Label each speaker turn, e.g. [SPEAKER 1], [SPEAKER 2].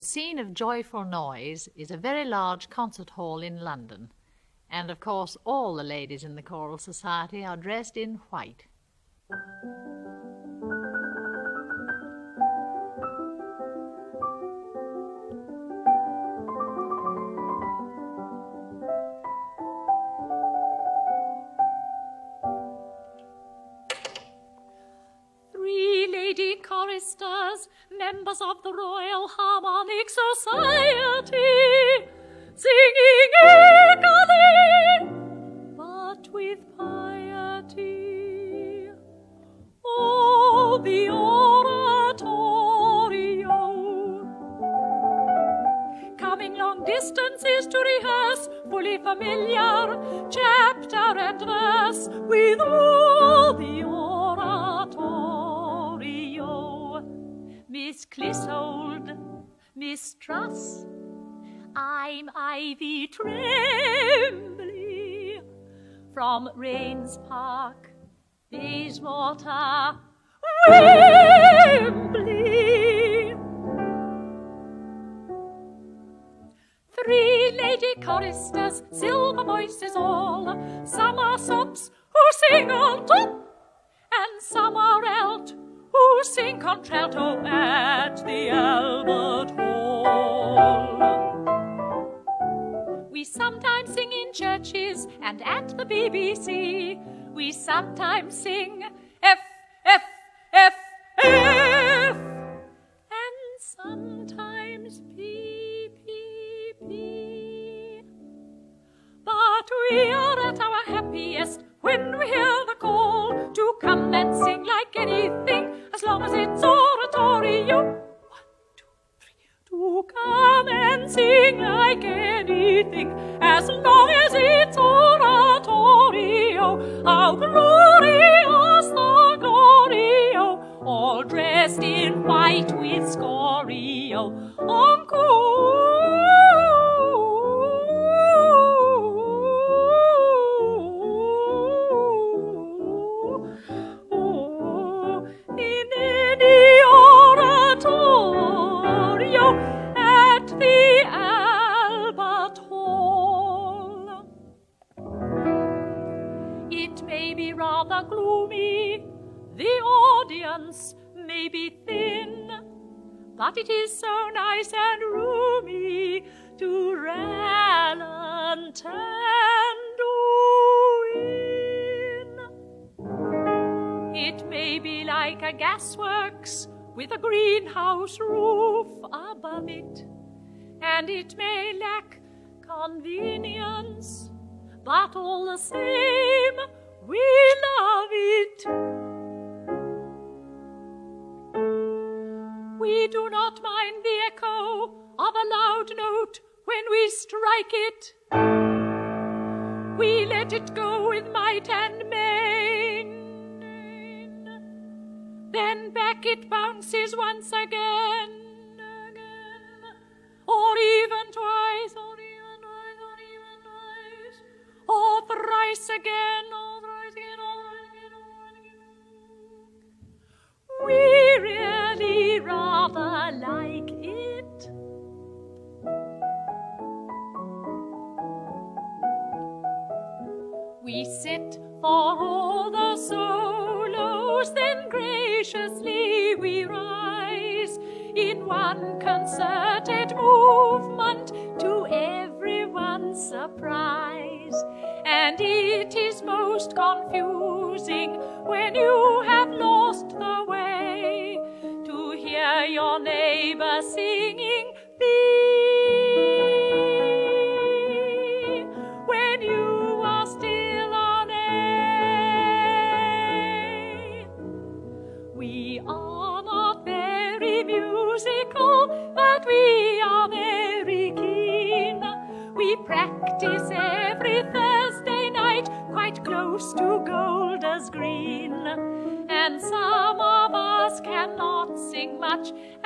[SPEAKER 1] Scene of joyful noise is a very large concert hall in London, and of course all the ladies in the choral society are dressed in white.
[SPEAKER 2] Lady choristers, members of the Royal Harmonic Society, singing eagerly, but with piety. Oh, the oratorio, coming long distances to rehearse, fully familiar, chapter and verse, with all the oratorio. Miss Clissold, Miss Truss, I'm Ivy Tremblay, from Rains Park, Bayswater, Wembley. 3 lady choristers, silver voices all, some are sops who sing on top, and some are alt who sing contralto at the Albert Hall. We sometimes sing in churches and at the BBC. We sometimes sing F, F, F, F, and sometimes P, P, P. But we are at our happiest when we hear the call to come and sing like anything, as long as it's oratorio. 1, 2, 3. To come and sing like anything, as long as it's oratorio. How glorious the glorio, all dressed in white with scorio. Encore. Rather gloomy, the audience may be thin, but it is so nice and roomy to rallent and win. It may be like a gasworks with a greenhouse roof above it, and it may lack convenience, but all the same we love it. We do not mind the echo of a loud note when we strike it. We let it go with might and main. Then back it bounces once again, or even twice, or even twice, or even twice, or thrice again, we really rather like it. We sit for all the solos, then graciously we rise in one concerted movement to everyone's surprise. And it is most confusing when you have lost the way to hear your neighbor singing B, when you are still on A. We are not very musical, but we are very keen. We practice every Thursday night, quite close to Golders Green. And some of us cannot sing much,